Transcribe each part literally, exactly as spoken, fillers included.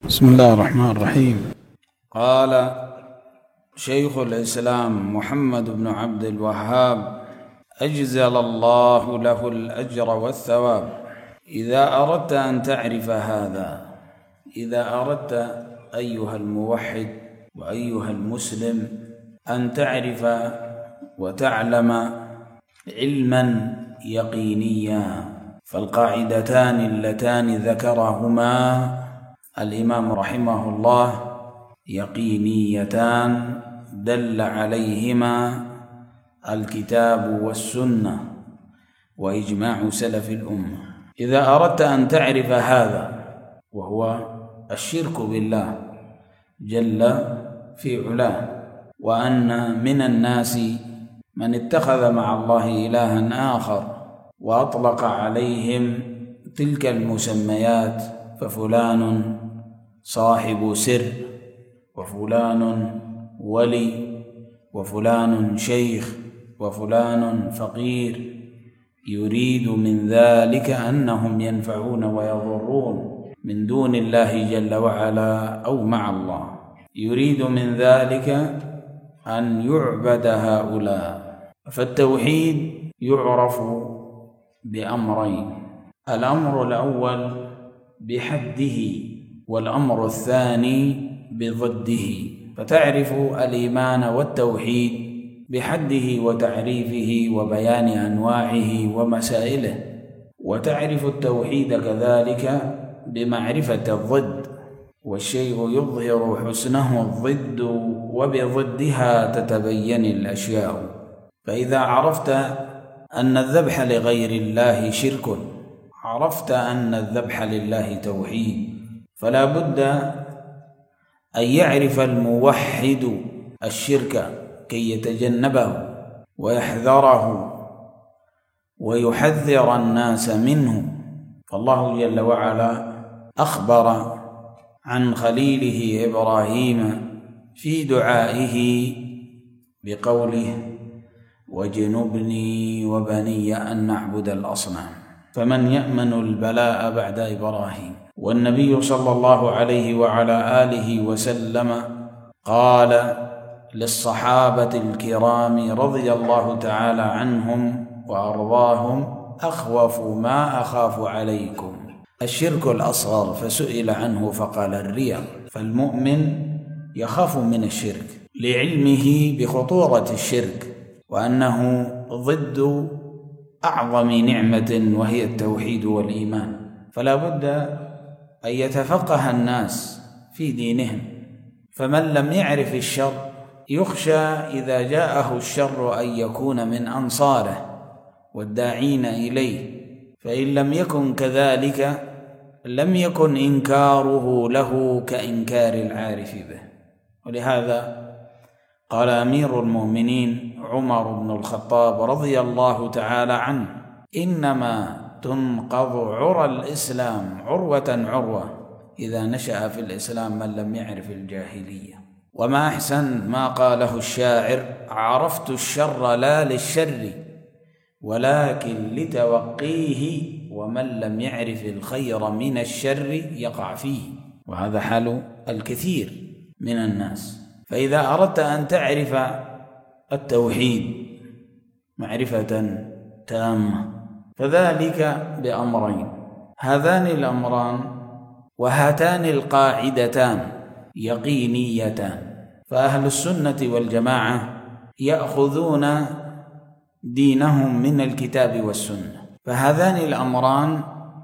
بسم الله الرحمن الرحيم. قال شيخ الإسلام محمد بن عبد الوهاب أجزل الله له الأجر والثواب. إذا أردت أن تعرف هذا، إذا أردت أيها الموحد وأيها المسلم أن تعرف وتعلم علما يقينيا، فالقاعدتان اللتان ذكرهما الإمام رحمه الله يقينيتان دل عليهما الكتاب والسنة وإجماع سلف الأمة. إذا أردت أن تعرف هذا وهو الشرك بالله جل في علاه، وأن من الناس من اتخذ مع الله إلها آخر وأطلق عليهم تلك المسميات، ففلان صاحب سر، وفلان ولي، وفلان شيخ، وفلان فقير، يريد من ذلك أنهم ينفعون ويضرون من دون الله جل وعلا أو مع الله، يريد من ذلك أن يعبد هؤلاء. فالتوحيد يعرف بأمرين: الأمر الأول بحده، والأمر الثاني بضده. فتعرف الإيمان والتوحيد بحده وتعريفه وبيان أنواعه ومسائله، وتعرف التوحيد كذلك بمعرفة الضد، والشيء يظهر حسنه الضد، وبضدها تتبين الأشياء. فإذا عرفت أن الذبح لغير الله شرك، عرفت أن الذبح لله توحيد، فلا بد أن يعرف الموحد الشرك كي يتجنبه ويحذره ويحذر الناس منه. فالله جل وعلا أخبر عن خليله إبراهيم في دعائه بقوله: وجنبني وبني أن نعبد الأصنام. فمن يأمن البلاء بعد إبراهيم؟ والنبي صلى الله عليه وعلى آله وسلم قال للصحابة الكرام رضي الله تعالى عنهم وأرضاهم: أخوف ما أخاف عليكم الشرك الأصغر، فسئل عنه فقال: الرياء. فالمؤمن يخاف من الشرك لعلمه بخطورة الشرك، وأنه ضد أعظم نعمة وهي التوحيد والإيمان. فلا بد أن يتفقه الناس في دينهم، فمن لم يعرف الشر يخشى إذا جاءه الشر أن يكون من أنصاره والداعين إليه، فإن لم يكن كذلك لم يكن إنكاره له كإنكار العارف به. ولهذا قال أمير المؤمنين عمر بن الخطاب رضي الله تعالى عنه: إنما تنقض عرى الإسلام عروة عروة إذا نشأ في الإسلام من لم يعرف الجاهلية. وما أحسن ما قاله الشاعر: عرفت الشر لا للشر ولكن لتوقيه، ومن لم يعرف الخير من الشر يقع فيه. وهذا حال الكثير من الناس. فإذا أردت أن تعرف التوحيد معرفة تامة فذلك بأمرين: هذان الأمران وهاتان القاعدتان يقينيتان. فأهل السنة والجماعة يأخذون دينهم من الكتاب والسنة، فهذان الأمران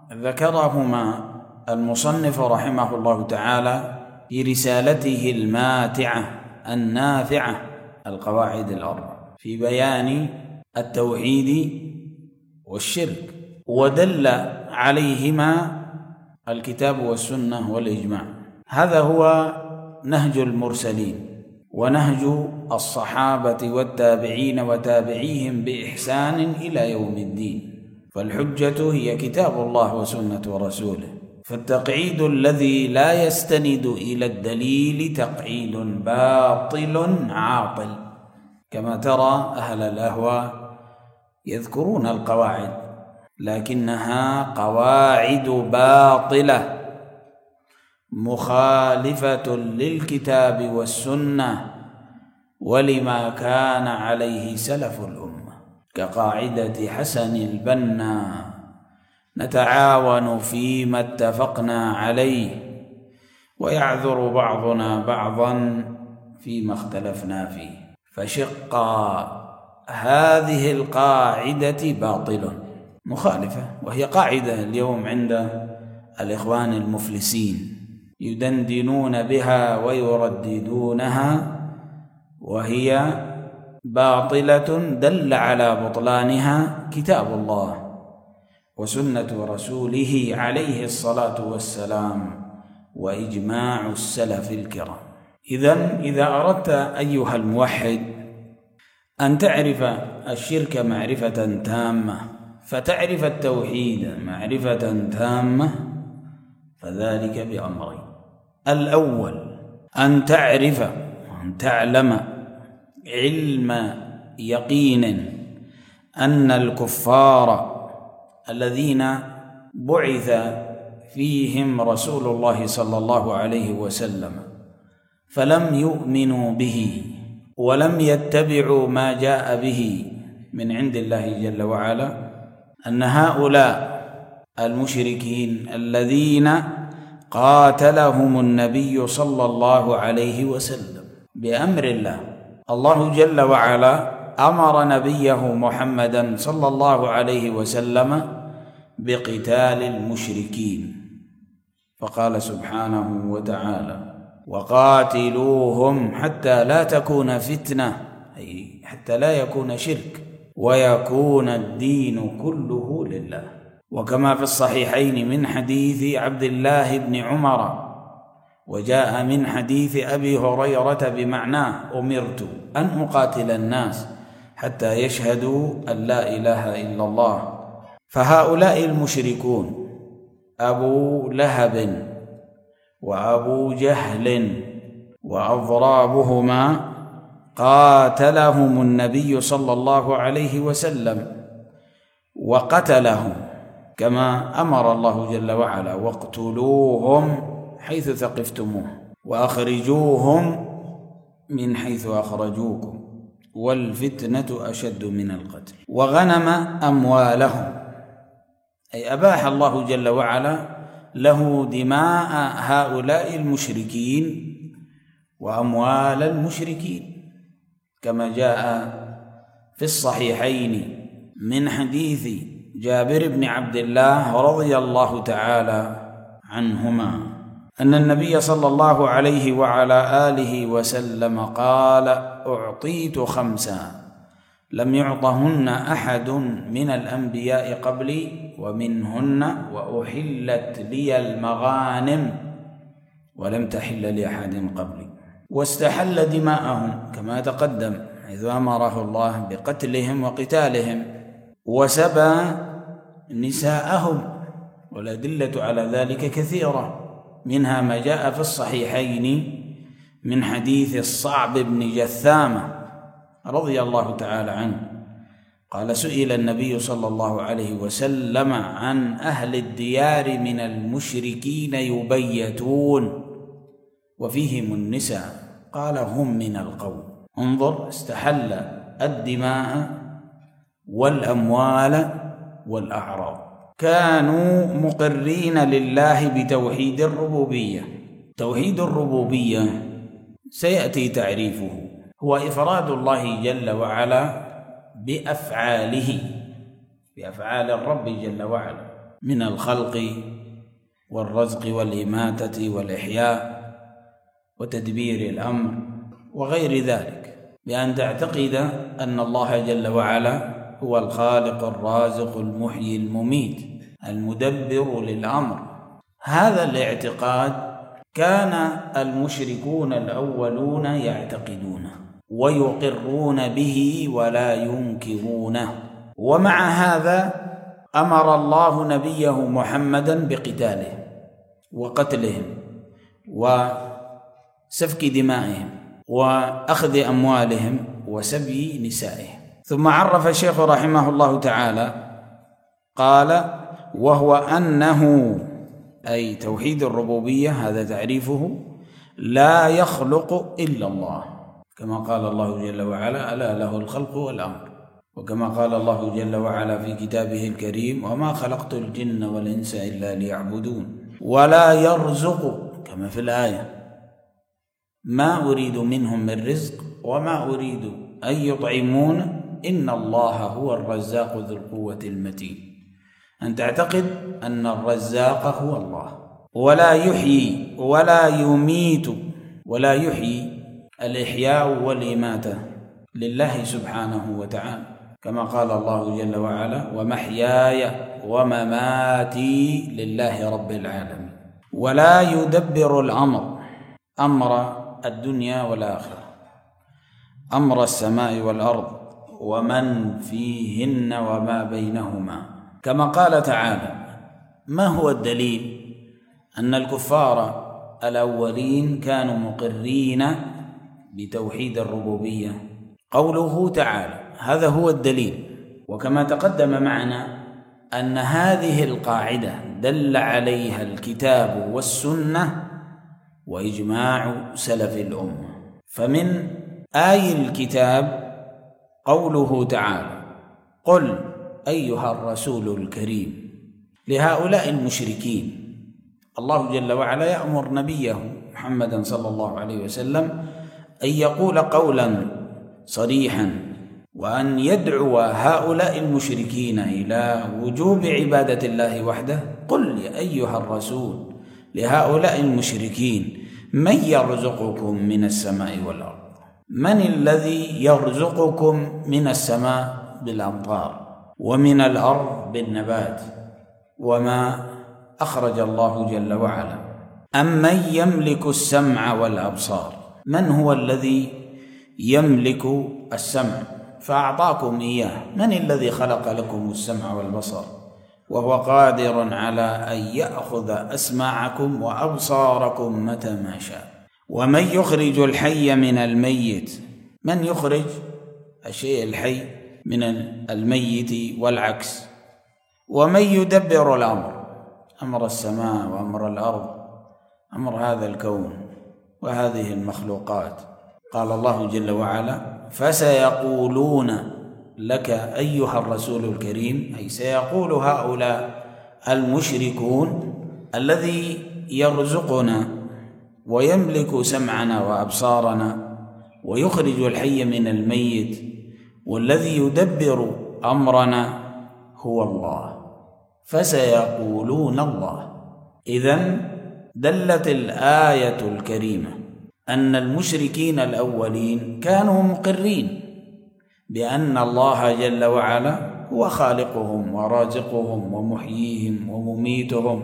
ذكرهما المصنف رحمه الله تعالى في رسالته الماتعة النافعة القواعد الأربع في بيان التوحيد والشرك، ودل عليهما الكتاب والسنة والإجماع. هذا هو نهج المرسلين ونهج الصحابة والتابعين وتابعيهم بإحسان إلى يوم الدين. فالحجة هي كتاب الله وسنة رسوله، فالتقعيد الذي لا يستند إلى الدليل تقعيد باطل عاطل، كما ترى أهل الأهواء يذكرون القواعد لكنها قواعد باطلة، مخالفة للكتاب والسنة ولما كان عليه سلف الأمة، كقاعدة حسن البنا: نتعاون فيما اتفقنا عليه ويعذر بعضنا بعضا فيما اختلفنا فيه. فشق هذه القاعدة باطل مخالفة، وهي قاعدة اليوم عند الإخوان المفلسين يدندنون بها ويرددونها، وهي باطلة دل على بطلانها كتاب الله وسنة رسوله عليه الصلاة والسلام وإجماع السلف الكرام. إذن إذا أردت أيها الموحد أن تعرف الشرك معرفة تامة، فتعرف التوحيد معرفة تامة، فذلك بأمرين: الأول أن تعرف وأن تعلم علم يقين أن الكفار الذين بعث فيهم رسول الله صلى الله عليه وسلم فلم يؤمنوا به ولم يتبعوا ما جاء به من عند الله جل وعلا، أن هؤلاء المشركين الذين قاتلهم النبي صلى الله عليه وسلم بأمر الله، الله جل وعلا أمر نبيه محمدا صلى الله عليه وسلم بقتال المشركين، فقال سبحانه وتعالى: وقاتلوهم حتى لا تكون فتنة، أي حتى لا يكون شرك ويكون الدين كله لله. وكما في الصحيحين من حديث عبد الله بن عمر، وجاء من حديث أبي هريرة بمعناه: أمرت أن أقاتل الناس حتى يشهدوا أن لا إله إلا الله. فهؤلاء المشركون أبو لهب وأبو جهل وأضرابهما قاتلهم النبي صلى الله عليه وسلم وقتلهم كما أمر الله جل وعلا: واقتلوهم حيث ثقفتموه وأخرجوهم من حيث أخرجوكم والفتنة أشد من القتل. وغنم أموالهم، أي أباح الله جل وعلا له دماء هؤلاء المشركين وأموال المشركين، كما جاء في الصحيحين من حديث جابر بن عبد الله رضي الله تعالى عنهما أن النبي صلى الله عليه وعلى آله وسلم قال: أعطيت خمسا لم يعطهن أحد من الأنبياء قبلي ومنهن وأحلت لي المغانم ولم تحل لأحد قبلي، واستحل دماءهم كما تقدم حيث أمره الله بقتلهم وقتالهم، وسبى نساءهم، والأدلة على ذلك كثيرة، منها ما جاء في الصحيحين من حديث الصعب بن جثامة رضي الله تعالى عنه قال: سئل النبي صلى الله عليه وسلم عن أهل الديار من المشركين يبيتون وفيهم النساء، قال: هم من القوم. انظر، استحل الدماء والأموال والأعراض. كانوا مقرين لله بتوحيد الربوبية. توحيد الربوبية سيأتي تعريفه، هو إفراد الله جل وعلا بأفعاله، بأفعال الرب جل وعلا من الخلق والرزق والإماتة والإحياء وتدبير الأمر وغير ذلك، بأن تعتقد أن الله جل وعلا هو الخالق الرازق المحيي المميت المدبر للأمر. هذا الاعتقاد كان المشركون الأولون يعتقدونه ويقرون به ولا ينكرونه، ومع هذا أمر الله نبيه محمدا بقتالهم وقتلهم وسفك دمائهم وأخذ أموالهم وسبي نسائهم. ثم عرف الشيخ رحمه الله تعالى قال: وهو أنه أي توحيد الربوبية، هذا تعريفه، لا يخلق إلا الله، كما قال الله جل وعلا: ألا له الخلق والأمر. وكما قال الله جل وعلا في كتابه الكريم: وما خلقت الجن والإنس إلا ليعبدون. ولا يرزق، كما في الآية: ما أريد منهم من رزق وما أريد أن يطعمون إن الله هو الرزاق ذو القوة المتين. أن تعتقد أن الرزاق هو الله. ولا يحيي ولا يميت، ولا يحيي، الإحياء والإماتة لله سبحانه وتعالى، كما قال الله جل وعلا: ومحياي ومماتي لله رب العالمين. ولا يدبر الأمر، أمر الدنيا والآخرة، أمر السماء والأرض ومن فيهن وما بينهما، كما قال تعالى: ما هو الدليل أن الكفار الأولين كانوا مقرين بتوحيد الربوبية؟ قوله تعالى، هذا هو الدليل. وكما تقدم معنا أن هذه القاعدة دل عليها الكتاب والسنة وإجماع سلف الأمة. فمن آي الكتاب قوله تعالى: قل أيها الرسول الكريم لهؤلاء المشركين. الله جل وعلا يأمر نبيه محمدا صلى الله عليه وسلم أن يقول قولا صريحا وأن يدعو هؤلاء المشركين إلى وجوب عبادة الله وحده. قل يا أيها الرسول لهؤلاء المشركين: من يرزقكم من السماء والأرض؟ من الذي يرزقكم من السماء بالأمطار ومن الأرض بالنبات وما أخرج الله جل وعلا؟ أمن يملك السمع والأبصار؟ من هو الذي يملك السمع فأعطاكم إياه؟ من الذي خلق لكم السمع والبصر وهو قادر على أن يأخذ أسماعكم وأبصاركم متى ما شاء؟ ومن يخرج الحي من الميت؟ من يخرج الشيء الحي من الميت والعكس؟ ومن يدبر الأمر، أمر السماء وأمر الأرض، أمر هذا الكون وهذه المخلوقات؟ قال الله جل وعلا: فسيقولون لك أيها الرسول الكريم، أي سيقول هؤلاء المشركون: الذي يرزقنا ويملك سمعنا وأبصارنا ويخرج الحي من الميت والذي يدبر أمرنا هو الله. فسيقولون الله. إذن دلت الآية الكريمة أن المشركين الأولين كانوا مقرين بأن الله جل وعلا هو خالقهم ورازقهم ومحييهم ومميتهم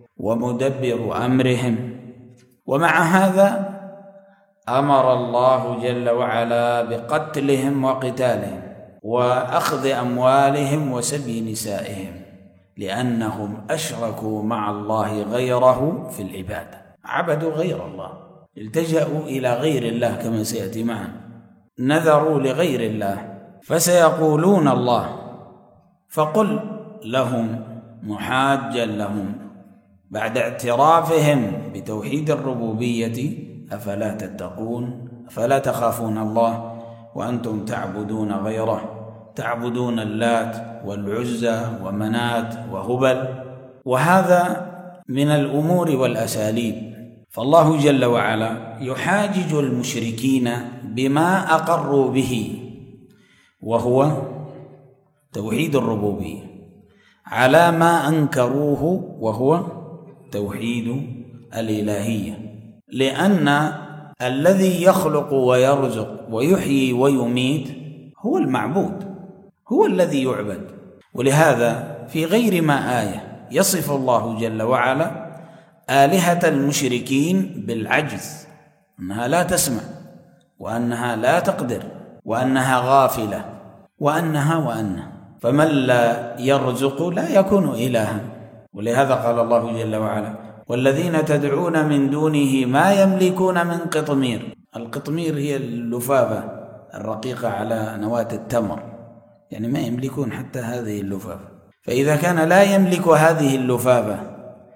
ومدبر أمرهم. ومع هذا أمر الله جل وعلا بقتلهم وقتالهم وأخذ أموالهم وسبي نسائهم، لأنهم أشركوا مع الله غيره في العبادة، عبدوا غير الله، التجأوا إلى غير الله كما سيأتي معنا، نذروا لغير الله. فسيقولون الله. فقل لهم محاجا لهم بعد اعترافهم بتوحيد الربوبية: أفلا تتقون؟ أفلا تخافون الله وأنتم تعبدون غيره، تعبدون اللات والعزى ومنات وهبل؟ وهذا من الأمور والأساليب. فالله جل وعلا يحاجج المشركين بما أقروا به وهو توحيد الربوبية على ما أنكروه وهو توحيد الإلهية، لأن الذي يخلق ويرزق ويحيي ويميت هو المعبود، هو الذي يعبد. ولهذا في غير ما آية يصف الله جل وعلا آلهة المشركين بالعجز، أنها لا تسمع وأنها لا تقدر وأنها غافلة وأنها وأنها، فمن لا يرزق لا يكون إلها. ولهذا قال الله جل وعلا: والذين تدعون من دونه ما يملكون من قطمير. القطمير هي اللفافة الرقيقة على نواة التمر، يعني ما يملكون حتى هذه اللفافة. فإذا كان لا يملك هذه اللفافة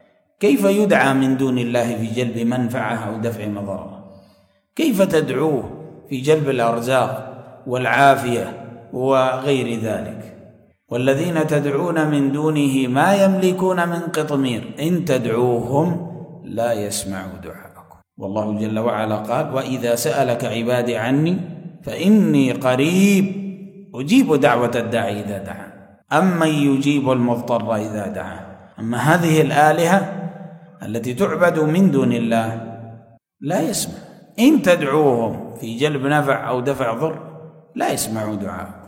كيف يدعى من دون الله في جلب منفعة أو دفع مضرة؟ كيف تدعوه في جلب الأرزاق والعافية وغير ذلك؟ والذين تدعون من دونه ما يملكون من قطمير إن تدعوهم لا يسمعوا دعاءكم. والله جل وعلا قال: وإذا سألك عبادي عني فإني قريب أجيب دعوة الداعي إذا دعان أمن يجيب المضطر إذا دعاه. أما هذه الآلهة التي تعبد من دون الله لا يسمع، إن تدعوهم في جلب نفع أو دفع ضر لا يسمعوا دعاءكم،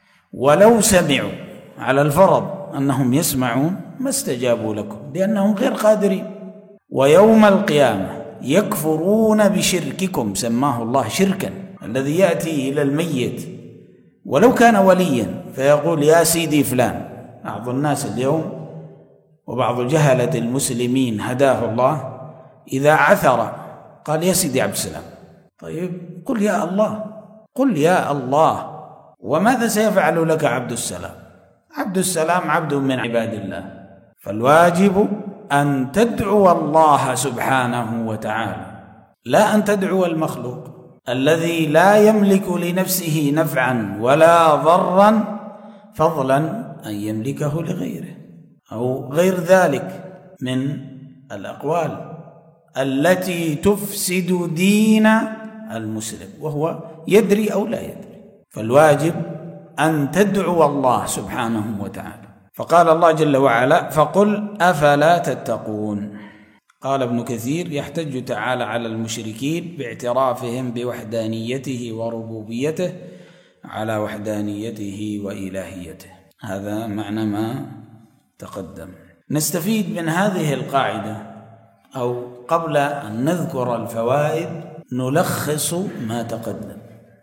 ولو سمعوا على الفرض أنهم يسمعون ما استجابوا لكم لأنهم غير قادرين. ويوم القيامة يكفرون بشرككم، سماه الله شركا، الذي يأتي إلى الميت ولو كان وليا فيقول: يا سيدي فلان. بعض الناس اليوم وبعض جهلة المسلمين هداه الله إذا عثر قال: يا سيدي عبد السلام. طيب قل يا الله، قل يا الله، وماذا سيفعل لك عبد السلام؟ عبد السلام عبد من عباد الله، فالواجب أن تدعو الله سبحانه وتعالى، لا أن تدعو المخلوق الذي لا يملك لنفسه نفعا ولا ضرا، فضلا أن يملكه لغيره، أو غير ذلك من الأقوال التي تفسد دين المسلم وهو يدري أو لا يدري. فالواجب أن تدعو الله سبحانه وتعالى. فقال الله جل وعلا: فقل أفلا تتقون. قال ابن كثير: يحتج تعالى على المشركين باعترافهم بوحدانيته وربوبيته على وحدانيته وإلهيته. هذا معنى ما تقدم. نستفيد من هذه القاعدة، أو قبل أن نذكر الفوائد نلخص ما تقدم.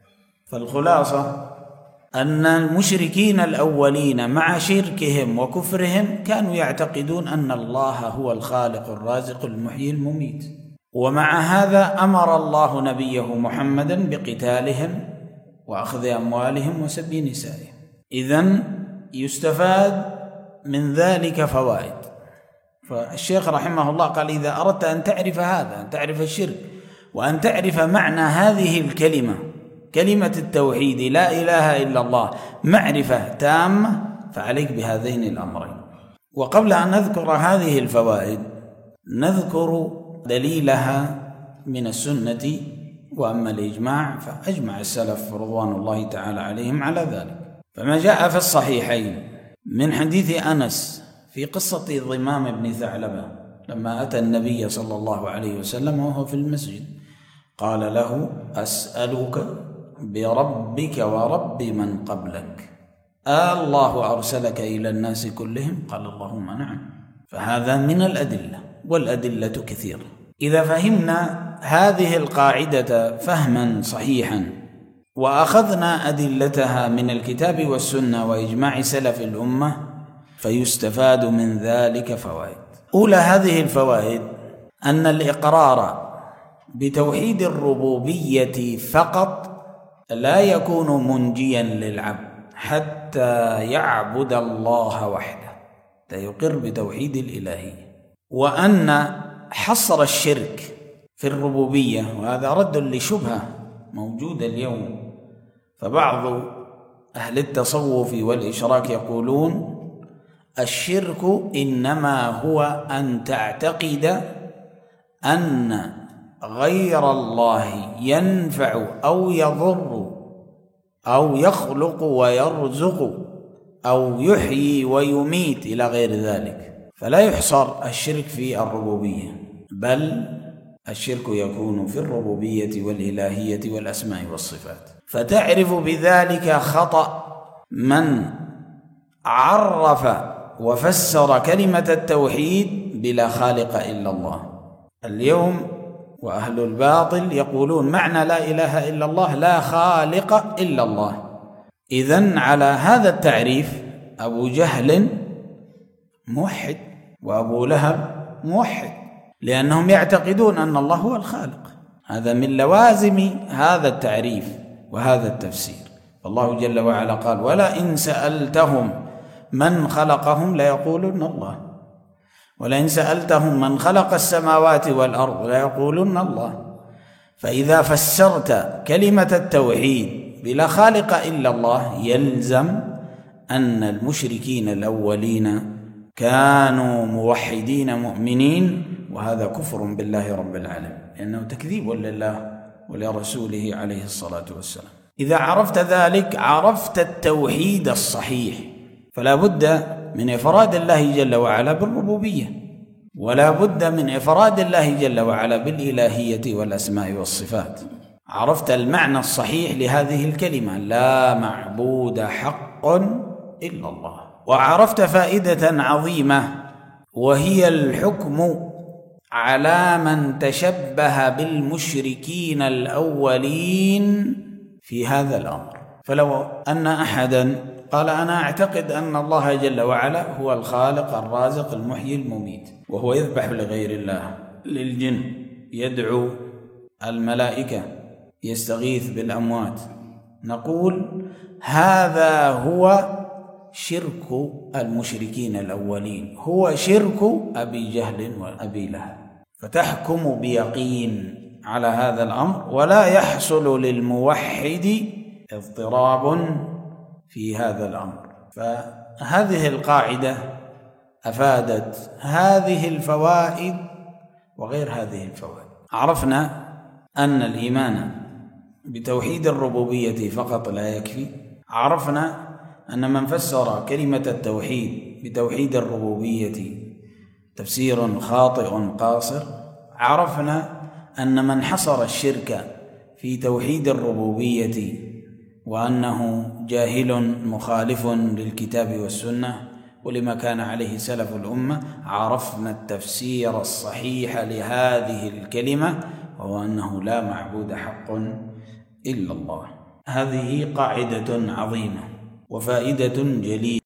فالخلاصة أن المشركين الأولين مع شركهم وكفرهم كانوا يعتقدون أن الله هو الخالق الرازق المحيي المميت، ومع هذا أمر الله نبيه محمدا بقتالهم وأخذ أموالهم وسب نسائهم. إذن يستفاد من ذلك فوائد. فالشيخ رحمه الله قال: إذا أردت أن تعرف هذا، أن تعرف الشرك، وأن تعرف معنى هذه الكلمة، كلمة التوحيد لا إله إلا الله، معرفة تامة، فعليك بهذين الأمرين. وقبل أن نذكر هذه الفوائد نذكر دليلها من السنة، وأما الإجماع فأجمع السلف رضوان الله تعالى عليهم على ذلك. فما جاء في الصحيحين من حديث أنس في قصة ضمام بن ثعلبة لما أتى النبي صلى الله عليه وسلم وهو في المسجد، قال له: أسألك بربك ورب من قبلك، آه الله أرسلك إلى الناس كلهم؟ قال: اللهم نعم. فهذا من الأدلة، والأدلة كثيرة. إذا فهمنا هذه القاعدة فهما صحيحا وأخذنا أدلتها من الكتاب والسنة وإجماع سلف الأمة فيستفاد من ذلك فوائد. أولى هذه الفوائد أن الإقرار بتوحيد الربوبية فقط لا يكون منجيا للعبد حتى يعبد الله وحده، يقر بتوحيد الإلهية. وأن حصر الشرك في الربوبية، وهذا رد لشبهة موجودة اليوم، فبعض أهل التصوف والإشراك يقولون الشرك إنما هو أن تعتقد أن غير الله ينفع أو يضر أو يخلق ويرزق أو يحيي ويميت إلى غير ذلك، فلا يحصر الشرك في الربوبية، بل الشرك يكون في الربوبية والإلهية والأسماء والصفات. فتعرف بذلك خطأ من عرف وفسر كلمة التوحيد بلا خالق إلا الله. اليوم وأهل الباطل يقولون معنى لا إله إلا الله لا خالق إلا الله. إذن على هذا التعريف أبو جهل موحد وأبو لهب موحد، لأنهم يعتقدون أن الله هو الخالق. هذا من لوازم هذا التعريف وهذا التفسير. الله جل وعلا قال: ولئن سألتهم من خلقهم ليقولن الله. ولئن سألتهم من خلق السماوات والأرض ليقولن الله. فإذا فسرت كلمة التوحيد بلا خالق إلا الله يلزم أن المشركين الأولين كانوا موحدين مؤمنين، وهذا كفر بالله رب العالمين، لأنه تكذيب لله ولرسوله عليه الصلاة والسلام. إذا عرفت ذلك عرفت التوحيد الصحيح، فلا بد من إفراد الله جل وعلا بالربوبية، ولا بد من إفراد الله جل وعلا بالإلهية والأسماء والصفات. عرفت المعنى الصحيح لهذه الكلمة لا معبود حق إلا الله، وعرفت فائدة عظيمة وهي الحكم على من تشبه بالمشركين الأولين في هذا الأمر. فلو أن أحدا قال أنا أعتقد أن الله جل وعلا هو الخالق الرازق المحيي المميت، وهو يذبح لغير الله، للجن، يدعو الملائكة، يستغيث بالأموات، نقول هذا هو شرك المشركين الأولين، هو شرك أبي جهل وأبي لهب. فتحكم بيقين على هذا الأمر، ولا يحصل للموحد اضطراب في هذا الأمر. فهذه القاعدة أفادت هذه الفوائد وغير هذه الفوائد. عرفنا أن الإيمان بتوحيد الربوبية فقط لا يكفي. عرفنا أن من فسر كلمة التوحيد بتوحيد الربوبية تفسير خاطئ قاصر. عرفنا أن من حصر الشرك في توحيد الربوبية وأنه جاهل مخالف للكتاب والسنة ولما كان عليه سلف الأمة. عرفنا التفسير الصحيح لهذه الكلمة، وهو أنه لا معبود حق إلا الله. هذه قاعدة عظيمة وفائدة جليلة.